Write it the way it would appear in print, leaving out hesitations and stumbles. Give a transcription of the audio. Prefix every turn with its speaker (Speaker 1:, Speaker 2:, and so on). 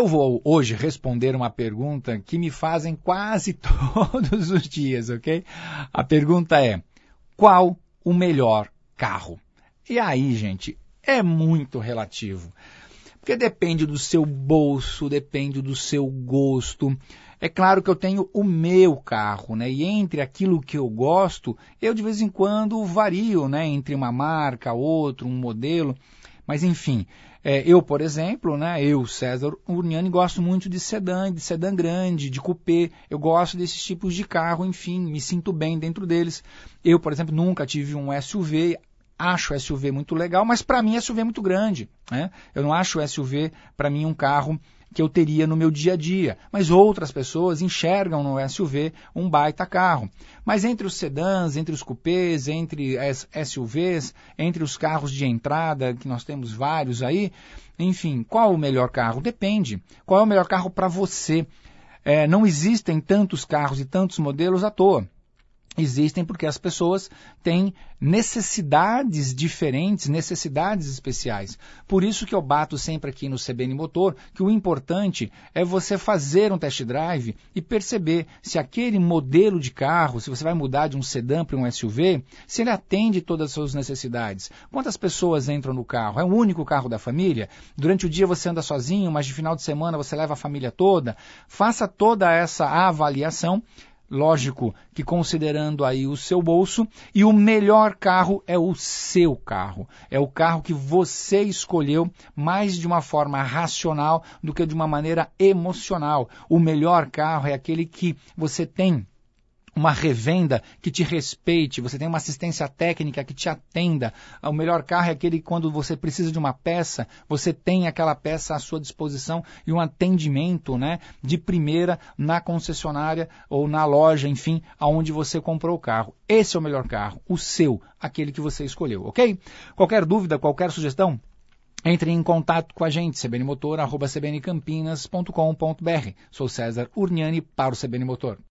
Speaker 1: Eu vou hoje responder uma pergunta que me fazem quase todos os dias, ok? A pergunta é: qual o melhor carro? E aí, gente, é muito relativo. Porque depende do seu bolso, depende do seu gosto. É claro que eu tenho o meu carro, né? E entre aquilo que eu gosto, eu de vez em quando vario, né? Entre uma marca, outra, um modelo. Mas enfim, eu, por exemplo, né? Eu, César Urniani, gosto muito de sedã grande, de coupé. Eu gosto desses tipos de carro, enfim, me sinto bem dentro deles. Eu, por exemplo, nunca tive um SUV. Acho SUV muito legal, mas para mim SUV é muito grande, né? Eu não acho SUV, para mim, um carro que eu teria no meu dia a dia. Mas outras pessoas enxergam no SUV um baita carro. Mas entre os sedãs, entre os cupês, entre as SUVs, entre os carros de entrada, que nós temos vários aí, enfim, qual o melhor carro? Depende. Qual é o melhor carro para você? Não existem tantos carros e tantos modelos à toa. Existem porque as pessoas têm necessidades diferentes, necessidades especiais. Por isso que eu bato sempre aqui no CBN Motor que o importante é você fazer um test drive e perceber se aquele modelo de carro, se você vai mudar de um sedã para um SUV, se ele atende todas as suas necessidades. Quantas pessoas entram no carro? É o único carro da família? Durante o dia você anda sozinho, mas de final de semana você leva a família toda? Faça toda essa avaliação. Lógico que considerando aí o seu bolso, e o melhor carro é o seu carro. É o carro que você escolheu mais de uma forma racional do que de uma maneira emocional. O melhor carro é aquele que você tem uma revenda que te respeite, você tem uma assistência técnica que te atenda. O melhor carro é aquele que quando você precisa de uma peça, você tem aquela peça à sua disposição e um atendimento, né, de primeira na concessionária ou na loja, enfim, aonde você comprou o carro. Esse é o melhor carro, o seu, aquele que você escolheu, ok? Qualquer dúvida, qualquer sugestão? Entre em contato com a gente, cbnmotor@cbncampinas.com.br. Sou César Urniani para o CBN Motor.